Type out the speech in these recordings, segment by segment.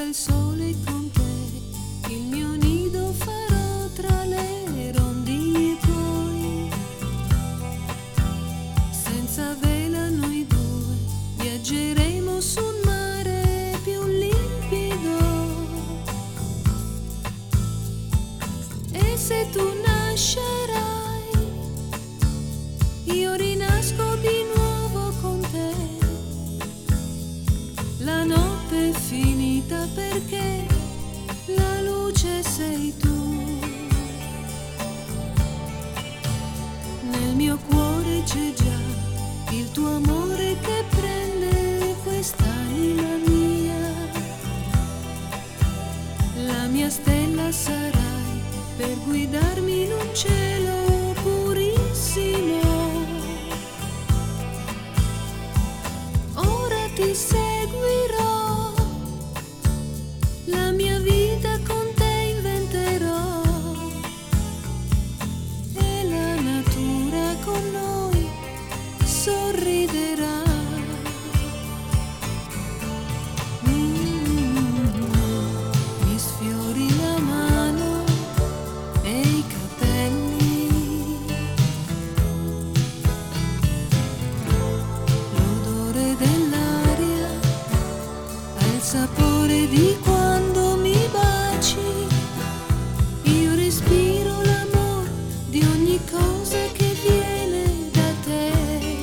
al sole con te, il mio nido farò tra le rondini tuoi. Senza vela noi due viaggeremo su un mare più limpido. E se tu nascerai, io rinasco di nuovo con te. La notte è finita perché la luce sei tu. Nel mio cuore c'è già il tuo amore che prende quest'anima mia. La mia stella sarai per guidarmi in un cielo purissimo. Ora ti seguirò, la mia vita con te inventerò, e la natura con noi sorriderà. Mi sfiori la mano e i capelli, l'odore dell'aria ha il sapore di quando mi baci. Io respiro l'amore di ogni cosa che viene da te.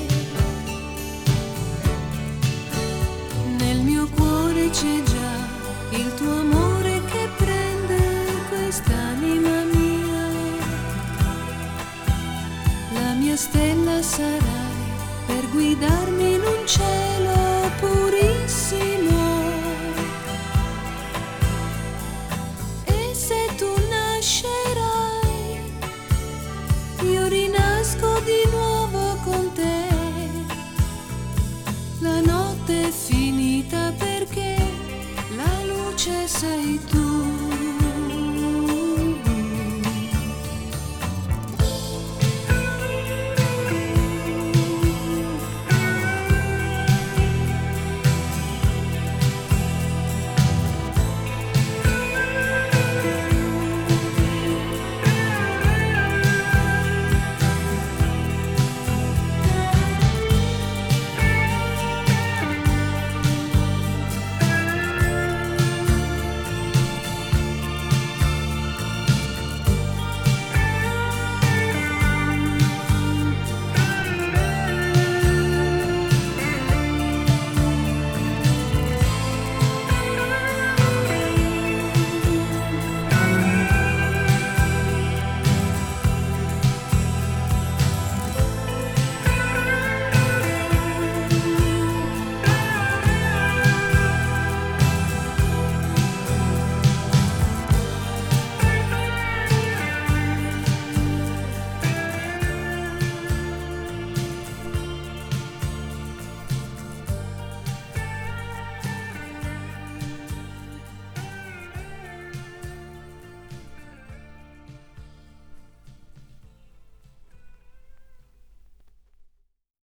Nel mio cuore c'è già il tuo amore che prende quest'anima mia. La mia stella sarai per guidarmi in un cielo purissimo.